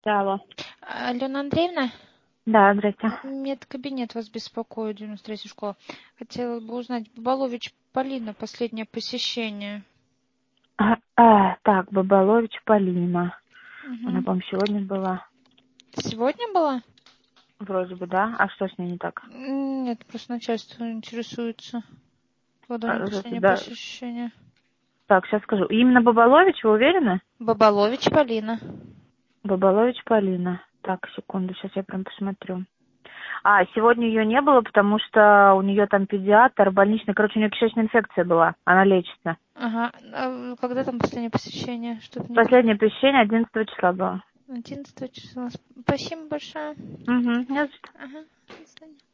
Да, алло. Алена Андреевна, Да, здрасте. медкабинет вас беспокоит, 93-я школа. Хотела бы узнать, Бабалович Полина, последнее посещение. Так, Бабалович Полина. Она, Угу. по-моему, сегодня была. Сегодня была? Вроде бы, да. А что с ней не так? Нет, просто начальство интересуется, когда у нее последнее Да. посещение. Так, сейчас скажу. Именно Бабалович, вы уверены? Бабалович Полина. Бабалович Полина. Так, секунду, сейчас я прям посмотрю. Сегодня ее не было, потому что у нее там педиатр, больничный. Короче, у нее кишечная инфекция была. Она лечится. Ага. А когда там последнее посещение? Что-то не помню. Последнее посещение 11 числа было. 11 числа. Спасибо большое. Угу, не за что. Ага. До свидания.